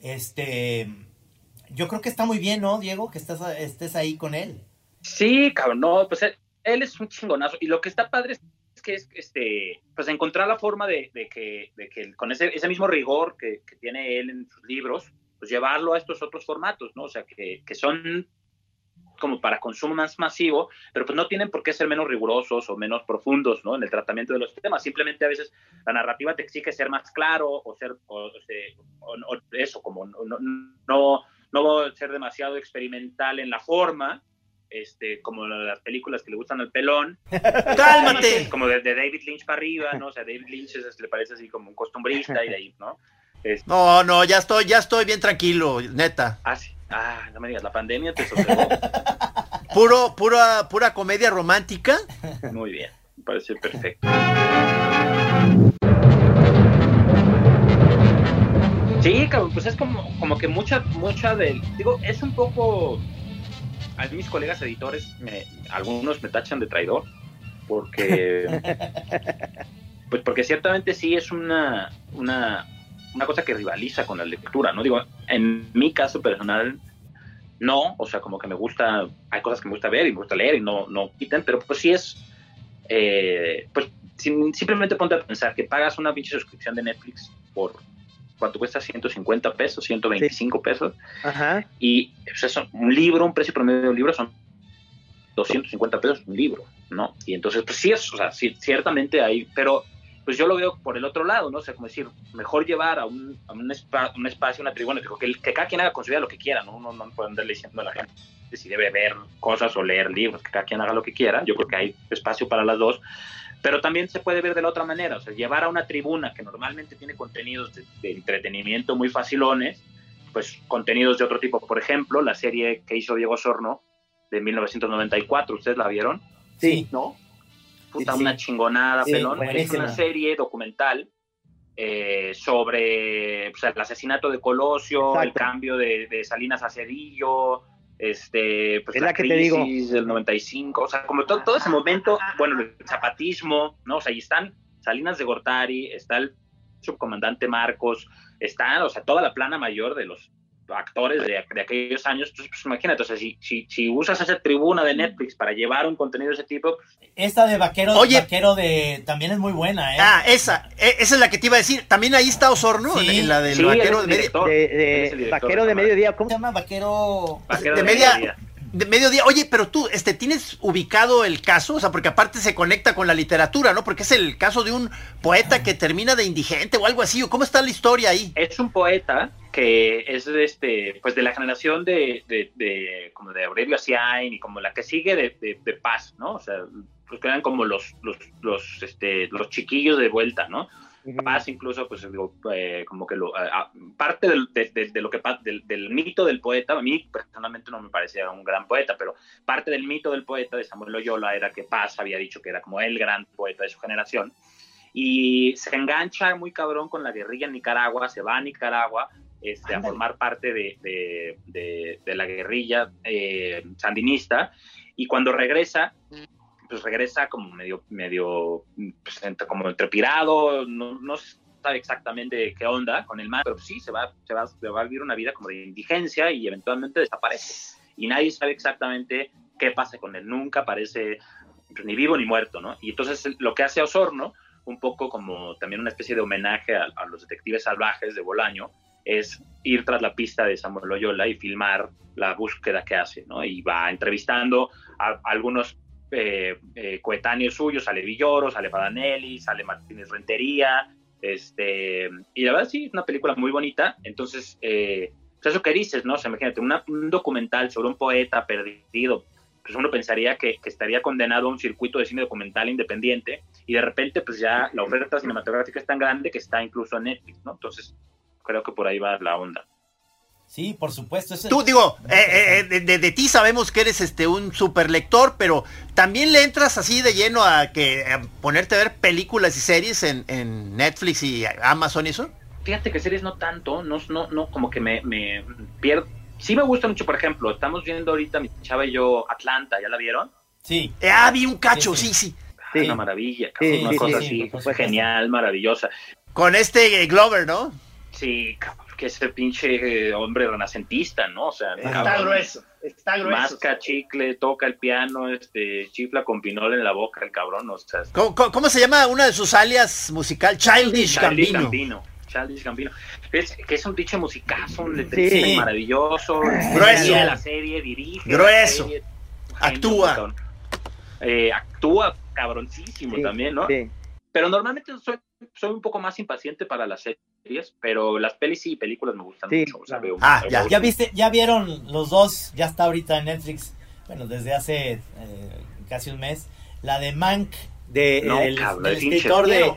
Yo creo que está muy bien, ¿no, Diego? Que estés ahí con él. Sí, cabrón, no, pues él es un chingonazo. Y lo que está padre es que pues encontrar la forma de que con ese mismo rigor que tiene él en sus libros, pues llevarlo a estos otros formatos, ¿no? O sea, que son como para consumo más masivo, pero pues no tienen por qué ser menos rigurosos o menos profundos, ¿no? En el tratamiento de los temas. Simplemente a veces la narrativa te exige ser más claro o eso, como no ser demasiado experimental en la forma, como las películas que le gustan al pelón. ¡Cálmate! Como de David Lynch para arriba, ¿no? O sea, David Lynch le parece así como un costumbrista y de ahí, ¿no? No, ya estoy bien tranquilo, neta. Sí. No me digas, la pandemia te sosegó. Pura comedia romántica. Muy bien, me parece perfecto. Sí, cabrón, pues es como que mucha digo, es un poco... A mí mis colegas editores, algunos me tachan de traidor, porque ciertamente sí es una cosa que rivaliza con la lectura, ¿no? Digo, en mi caso personal, no, o sea, como que me gusta, hay cosas que me gusta ver y me gusta leer y no quiten, pero pues sí es, pues simplemente ponte a pensar que pagas una pinche suscripción de Netflix por, ¿cuánto cuesta? 150 pesos, 125 pesos. Ajá. Y pues eso, un precio promedio de un libro son 250 pesos un libro, ¿no? Y entonces, pues sí es, o sea, sí, ciertamente hay, pero pues yo lo veo por el otro lado, ¿no? O sea, como decir, mejor llevar a un espacio, una tribuna, que cada quien haga con su vida lo que quiera, ¿no? Uno no puede andarle diciendo a la gente si debe ver cosas o leer libros, que cada quien haga lo que quiera. Yo creo que hay espacio para las dos. Pero también se puede ver de la otra manera, o sea, llevar a una tribuna que normalmente tiene contenidos de entretenimiento muy facilones, pues contenidos de otro tipo. Por ejemplo, la serie que hizo Diego Osorno de 1994, ¿ustedes la vieron? Sí. ¿No? Puta, Sí. una chingonada, Sí, pelón. Es buenísima. una serie documental sobre el asesinato de Colosio, Exacto. el cambio de Salinas a Cedillo, pues Es la la que te digo. crisis del 95, o sea, como todo ese momento, bueno, el zapatismo, ¿no? O sea, ahí están Salinas de Gortari, está el subcomandante Marcos, está, o sea, toda la plana mayor de los actores de aquellos años. Entonces, pues imagínate, o sea, si usas esa tribuna de Netflix para llevar un contenido de ese tipo, pues, Esta de Vaquero, Oye. Vaquero también es muy buena, ¿eh? Esa es la que te iba a decir. También ahí está Osorno, Sí. en la del sí, vaquero él de es el media. director, él es el De director Vaquero de de esa madre. Mediodía, ¿Cómo ¿cómo? se llama? Vaquero... Vaquero De de media- mediodía. De mediodía. Oye, pero tú, ¿tienes ubicado el caso? O sea, porque aparte se conecta con la literatura, ¿no? Porque es el caso de un poeta que termina de indigente o algo así. ¿O cómo está la historia ahí? Es un poeta que es pues de la generación como de Aurelio Asiain y como la que sigue de Paz, ¿no? O sea, pues que eran como los chiquillos de vuelta, ¿no? Paz incluso, pues digo, como que parte del mito del poeta, a mí personalmente no me parecía un gran poeta, pero parte del mito del poeta de Samuel Loyola era que Paz había dicho que era como el gran poeta de su generación, y se engancha muy cabrón con la guerrilla en Nicaragua, se va a Nicaragua a formar parte de la guerrilla sandinista, y cuando regresa, pues regresa como medio pues, como entrepirado, no sabe exactamente qué onda con el mar, pero sí se va a vivir una vida como de indigencia y eventualmente desaparece. Y nadie sabe exactamente qué pasa con él, nunca aparece pues, ni vivo ni muerto, ¿no? Y entonces lo que hace Osorno, un poco como también una especie de homenaje a los detectives salvajes de Bolaño, es ir tras la pista de Samuel Loyola y filmar la búsqueda que hace, ¿no? Y va entrevistando a algunos coetáneos suyos, sale Villoro, sale Padanelli, sale Martínez Rentería, y la verdad sí, es una película muy bonita. Entonces, pues eso que dices, ¿no? O sea, imagínate, un documental sobre un poeta perdido, pues uno pensaría que estaría condenado a un circuito de cine documental independiente, y de repente pues ya la oferta cinematográfica es tan grande que está incluso en Netflix, ¿no? Entonces creo que por ahí va la onda. Sí, por supuesto. Tú, digo, de ti sabemos que eres un super lector, pero también le entras así de lleno a ponerte a ver películas y series en Netflix y Amazon y eso. Fíjate que series no tanto, no como que me pierdo. Sí me gusta mucho, por ejemplo, estamos viendo ahorita mi chava y yo Atlanta, ¿ya la vieron? Sí. Vi un cacho, sí. Una maravilla, cabrón, una cosa así, fue genial, maravillosa. Con Glover, ¿no? Sí, cabrón, que ese pinche hombre renacentista, ¿no? O sea, está grueso. Masca chicle, toca el piano, chifla con pinol en la boca el cabrón, o sea. ¿Cómo se llama una de sus alias musical? Childish Gambino. Childish Gambino. Que es un pinche musicazo, un letrista maravilloso. Grueso. La serie, dirige. Grueso. La serie, Actúa. Actúa cabroncísimo también, ¿no? Sí. Pero normalmente soy un poco más impaciente para las series, pero las pelis y películas me gustan mucho. O sea, veo ¿Ya vieron los dos? Ya está ahorita en Netflix, bueno, desde hace casi un mes, la de Mank, del escritor de...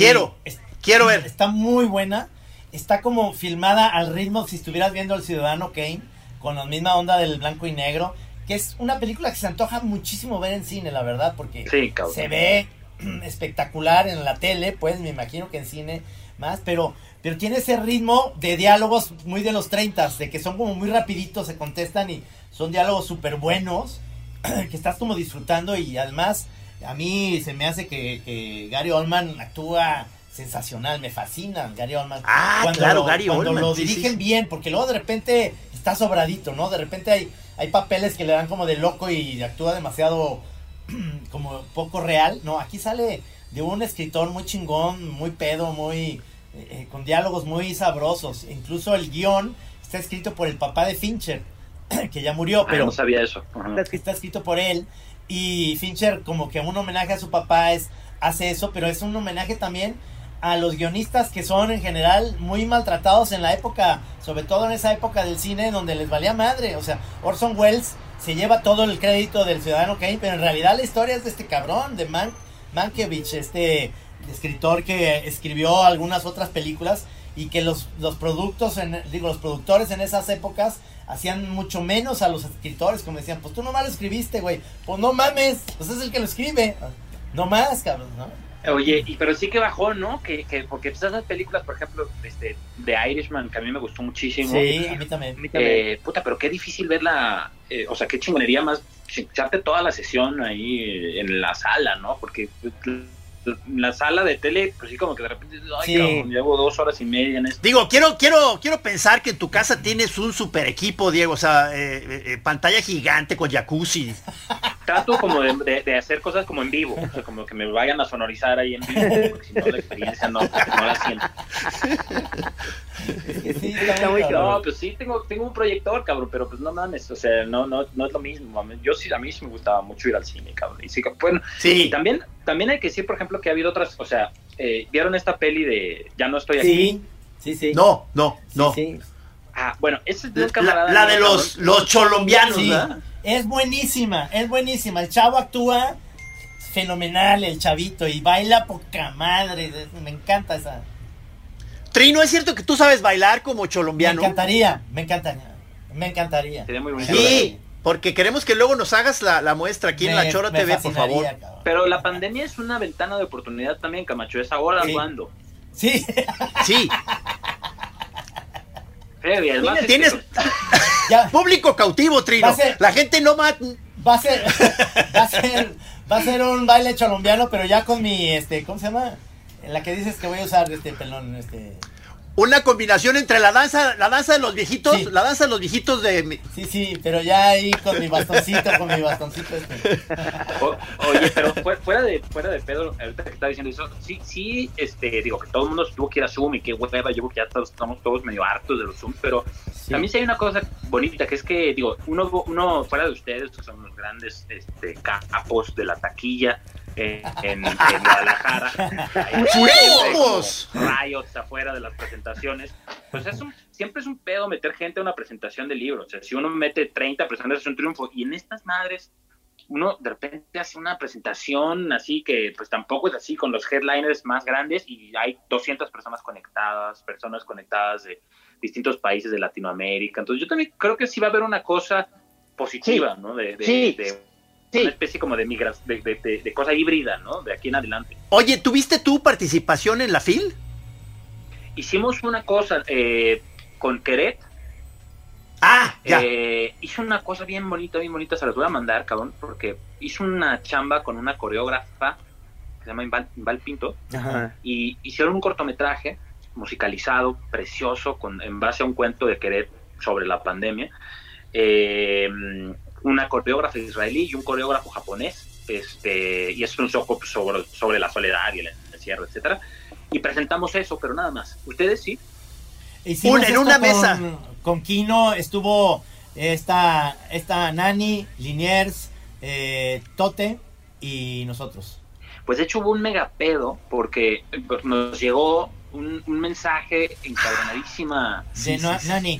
Quiero ver. Está muy buena, está como filmada al ritmo si estuvieras viendo El Ciudadano Kane, con la misma onda del blanco y negro, que es una película que se antoja muchísimo ver en cine, la verdad, porque se ve espectacular en la tele, pues me imagino que en cine más, pero tiene ese ritmo de diálogos muy de los 30s, de que son como muy rapiditos, se contestan y son diálogos súper buenos, que estás como disfrutando, y además a mí se me hace que Gary Oldman actúa sensacional, me fascina Gary Oldman. Gary Oldman. Cuando lo dirigen bien, porque luego de repente está sobradito, ¿no? De repente hay papeles que le dan como de loco y actúa demasiado como poco real. No, aquí sale de un escritor muy chingón, muy pedo, muy con diálogos muy sabrosos. Incluso el guión está escrito por el papá de Fincher, que ya murió, pero no sabía eso. Está escrito por él, y Fincher, como que un homenaje a su papá, hace eso, pero es un homenaje también a los guionistas que son en general muy maltratados en la época, sobre todo en esa época del cine donde les valía madre. O sea, Orson Welles se lleva todo el crédito del Ciudadano Kane, pero en realidad la historia es de este cabrón, de Mankiewicz, escritor que escribió algunas otras películas, y que los productores en esas épocas hacían mucho menos a los escritores, como decían, pues tú nomás lo escribiste, güey, pues no mames, pues es el que lo escribe, no más, cabrón, ¿no? Oye, pero sí que bajó, ¿no? Porque esas películas, por ejemplo, The Irishman, que a mí me gustó muchísimo. Sí, a mí también. Puta, pero qué difícil verla, o sea, qué chingonería más echarte toda la sesión ahí en la sala, ¿no? Porque en la sala de tele, pues sí, como que de repente, cabrón, llevo 2 horas y media en esto. Digo, quiero pensar que en tu casa tienes un super equipo, Diego, o sea, pantalla gigante con jacuzzi. Trato como de hacer cosas como en vivo, o sea, como que me vayan a sonorizar ahí en vivo, porque si no la experiencia no la siento. No, pues sí, tengo un proyector, cabrón, pero pues no mames, o sea, no es lo mismo. A mí sí me gustaba mucho ir al cine, cabrón. Y sí, bueno, y también hay que decir, por ejemplo, que ha habido otras, o sea, ¿vieron esta peli de Ya no estoy aquí? Sí. No. Sí. Bueno, ese es de un camarada. La de los colombianos, sí. ¿verdad? Es buenísima. El chavo actúa fenomenal, el chavito, y baila poca madre. Me encanta esa. Trino, ¿es cierto que tú sabes bailar como colombiano? Me encantaría. Sería muy bonito. Sí, porque queremos que luego nos hagas la muestra aquí en La Chora TV, por favor. Cabrón. Pero la pandemia es una ventana de oportunidad también, Camacho. Es ahora cuando. Sí. Además, tienes público cautivo, Trino. La gente no va a ser un baile colombiano, pero ya con mi ¿cómo se llama? La que dices que voy a usar pelón, Una combinación entre la danza de los viejitos, Sí. la danza de los viejitos de... Sí, pero ya ahí con mi bastoncito. Oye, pero fuera de pedo, ahorita que estaba diciendo eso, sí, digo que todo el mundo tuvo que ir a Zoom y qué hueva, yo creo que ya estamos todos medio hartos de los Zoom, pero también sí hay una cosa bonita, que es que, digo, uno fuera de ustedes, que son los grandes capos de la taquilla, en Guadalajara, ¡Fuimos! rayos afuera de las presentaciones, pues siempre es un pedo meter gente a una presentación de libros. O sea, si uno mete 30 personas es un triunfo, y en estas madres uno de repente hace una presentación así que pues tampoco es así, con los headliners más grandes, y hay 200 personas conectadas de distintos países de Latinoamérica. Entonces yo también creo que sí va a haber una cosa positiva, ¿no? De una especie como de cosa híbrida, ¿no? De aquí en adelante. Oye, ¿tuviste tu participación en la FIL? Hicimos una cosa con Queret. Ya. Hizo una cosa bien bonita, se las voy a mandar, cabrón, porque hizo una chamba con una coreógrafa que se llama Inval Pinto. Ajá. Y hicieron un cortometraje musicalizado, precioso, en base a un cuento de Queret sobre la pandemia. Una coreógrafa israelí y un coreógrafo japonés, y es un soco sobre la soledad y el encierro, etcétera. Y presentamos eso, pero nada más. ¿Ustedes sí? En una mesa. Con Kino estuvo esta Nani, Liniers, Tote y nosotros. Pues de hecho hubo un mega pedo, porque nos llegó un mensaje encabronadísima. Nani.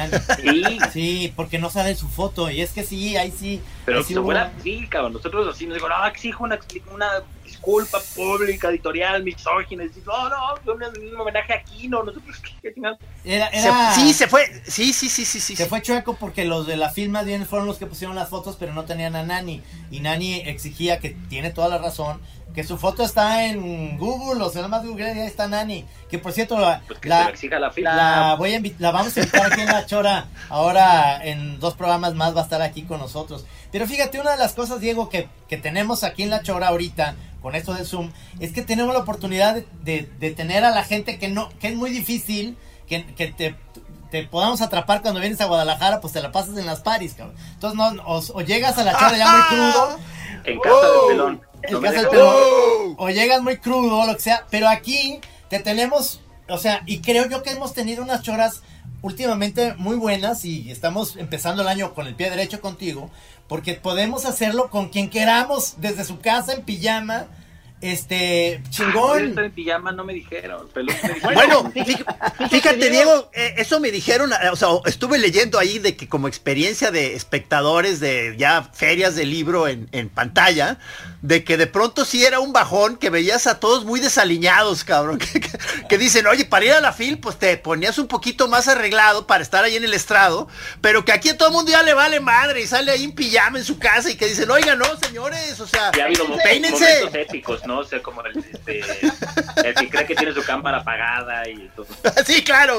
Sí, porque no sale su foto, y es que sí, ahí sí. Pero ahí sí se fuera así, cabrón. Nosotros así nos digo, no, exijo una disculpa pública, editorial, misógina. No, un homenaje a Kino. Nosotros, ¿qué chingados? Se fue. Sí. Se fue chueco porque los de la FIL más bien fueron los que pusieron las fotos, pero no tenían a Nani. Y Nani exigía, que tiene toda la razón, que su foto está en Google, o sea, nada más Google, ahí está Nani. Que por cierto, pues que se lo exija la FIL. La vamos a invitar aquí en La Chora. Ahora en 2 programas más va a estar aquí con nosotros. Pero fíjate, una de las cosas, Diego, que tenemos aquí en La Chora ahorita, con esto del Zoom, es que tenemos la oportunidad de tener a la gente que es muy difícil que te podamos atrapar cuando vienes a Guadalajara, pues te la pasas en las paris, cabrón. Entonces o llegas a La Chora ya muy crudo. En casa del pelón. En casa del pelón. O llegas muy crudo, lo que sea. Pero aquí te tenemos, o sea, y creo yo que hemos tenido unas choras últimamente muy buenas, y estamos empezando el año con el pie derecho contigo, porque podemos hacerlo con quien queramos, desde su casa, en pijama. Chingón. Yo estoy en pijama, no me dijeron. Bueno, fíjate, Diego, eso me dijeron, o sea, estuve leyendo ahí de que como experiencia de espectadores de ya ferias de libro en pantalla, de que de pronto sí era un bajón, que veías a todos muy desaliñados, cabrón, que dicen, oye, para ir a la FIL, pues te ponías un poquito más arreglado para estar ahí en el estrado, pero que aquí a todo el mundo ya le vale madre y sale ahí en pijama en su casa, y que dicen, oiga, no, señores, o sea, ya ha habido peínense. Momentos épicos, ¿no? O sea, como el que cree que tiene su cámara apagada y todo. Sí, claro.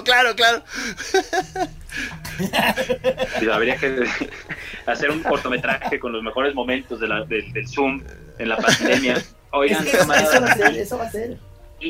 Habría que hacer un cortometraje con los mejores momentos del Zoom en la pandemia. Oigan, eso va a ser.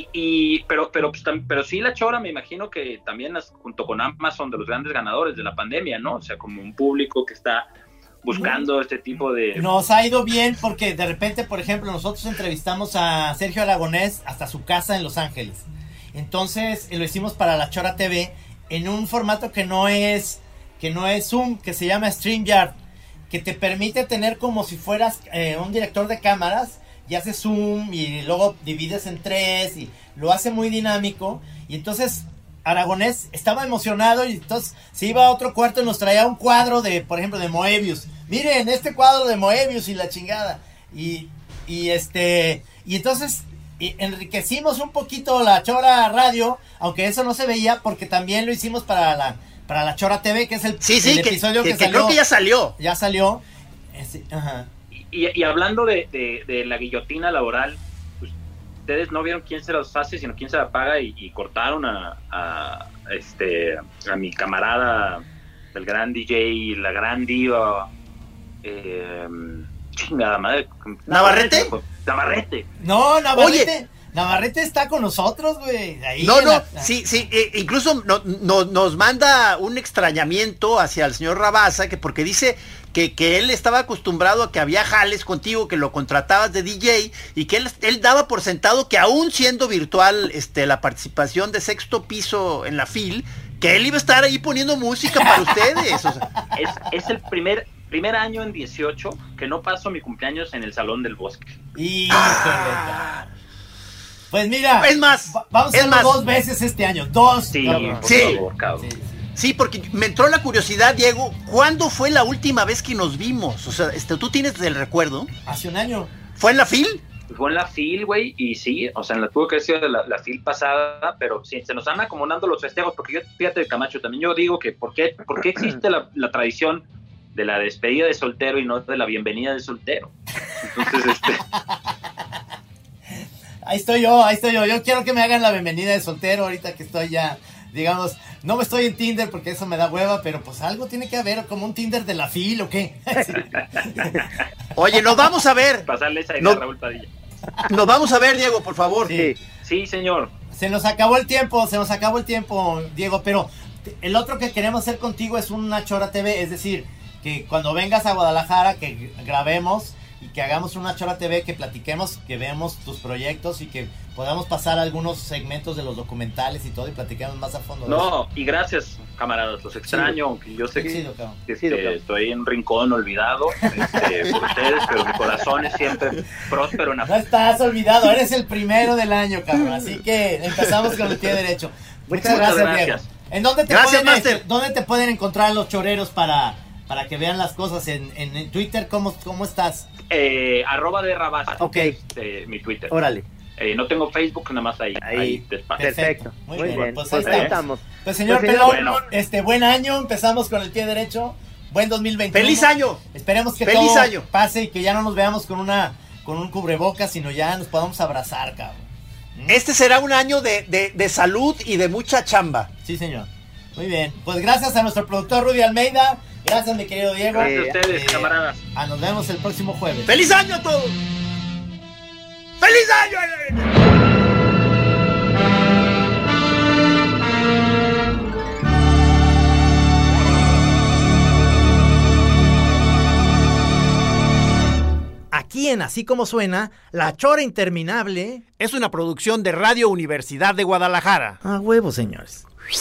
Pero sí, La Chora, me imagino que también junto con Amazon, de los grandes ganadores de la pandemia, ¿no? O sea, como un público que está buscando este tipo de... Nos ha ido bien porque de repente, por ejemplo, nosotros entrevistamos a Sergio Aragonés hasta su casa en Los Ángeles. Entonces lo hicimos para La Chora TV en un formato que no es Zoom, que se llama StreamYard, que te permite tener como si fueras un director de cámaras, y haces Zoom y luego divides en 3 y lo hace muy dinámico. Y entonces Aragonés estaba emocionado, y entonces se iba a otro cuarto y nos traía un cuadro por ejemplo, de Moebius. Miren, este cuadro de Moebius y la chingada. Y entonces enriquecimos un poquito La Chora Radio, aunque eso no se veía, porque también lo hicimos para La Chora TV, que es el episodio que salió. Creo que ya salió. Ya salió. Ajá. Y hablando de la guillotina laboral, pues, ustedes no vieron quién se los hace, sino quién se la paga, y cortaron a mi camarada, el gran DJ, la gran diva, chingada madre. ¿Navarrete? No, Navarrete. Navarrete está con nosotros, güey. Sí, incluso nos manda un extrañamiento hacia el señor Rabasa, que porque dice que él estaba acostumbrado a que había jales contigo, que lo contratabas de DJ, y que él daba por sentado que aún siendo virtual la participación de Sexto Piso en la FIL, que él iba a estar ahí poniendo música para ustedes. O sea. Es el primer año en 18 que no paso mi cumpleaños en el Salón del Bosque. Pues mira, es más, vamos a hacerlo 2 veces este año. 2. Sí, por favor, cabrón. Sí, porque me entró la curiosidad, Diego, ¿cuándo fue la última vez que nos vimos? O sea, ¿tú tienes el recuerdo? Hace un año. ¿Fue en la FIL? Fue en la FIL, güey, y sí, o sea, tuvo que haber sido la FIL pasada, pero sí, se nos van acomodando los festejos, porque yo, fíjate, Camacho, también yo digo que ¿por qué existe la tradición de la despedida de soltero y no de la bienvenida de soltero? Entonces, Ahí estoy yo. Yo quiero que me hagan la bienvenida de soltero ahorita que estoy ya, digamos, no me estoy en Tinder porque eso me da hueva, pero pues algo tiene que haber, como un Tinder de la FIL o qué. Sí. Oye, nos vamos a ver. Pasarle esa idea a Raúl Padilla. Nos vamos a ver, Diego, por favor. Sí, señor. Se nos acabó el tiempo, Diego, pero el otro que queremos hacer contigo es una Chora TV, es decir, que cuando vengas a Guadalajara, que grabemos y que hagamos una Chora TV, que platiquemos, que veamos tus proyectos y que podamos pasar algunos segmentos de los documentales y todo y platiquemos más a fondo. No, y gracias, camaradas, los extraño, aunque yo sé que estoy en un rincón olvidado por ustedes, pero mi corazón es siempre próspero. No estás olvidado, eres el primero del año, cabrón, así que empezamos con el pie derecho. Muchas gracias, Diego. ¿En dónde te pueden encontrar los choreros para que vean las cosas en Twitter? ¿Cómo estás? @de Rabasa. Ok. Mi Twitter. Órale. No tengo Facebook, nada más ahí Perfecto. Muy bien. Pues ahí estamos. Pues señor Pelón, buen año. Empezamos con el pie derecho. Buen 2021. ¡Feliz año! Esperemos que todo pase y que ya no nos veamos con un cubrebocas, sino ya nos podamos abrazar, cabrón. Este será un año de salud y de mucha chamba. Sí, señor. Muy bien. Pues gracias a nuestro productor Rudy Almeida. Gracias, mi querido Diego. Gracias a ustedes, camaradas. Nos vemos el próximo jueves. ¡Feliz año a todos! ¡Feliz año! Aquí en Así Como Suena, La Chora Interminable es una producción de Radio Universidad de Guadalajara. A huevo, señores.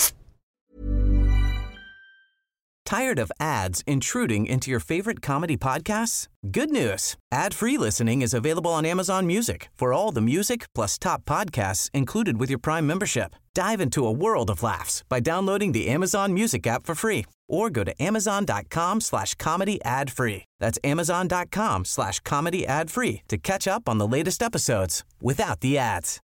Tired of ads intruding into your favorite comedy podcasts? Good news. Ad-free listening is available on Amazon Music for all the music plus top podcasts included with your Prime membership. Dive into a world of laughs by downloading the Amazon Music app for free or go to amazon.com/comedy ad-free. That's amazon.com/comedy ad-free to catch up on the latest episodes without the ads.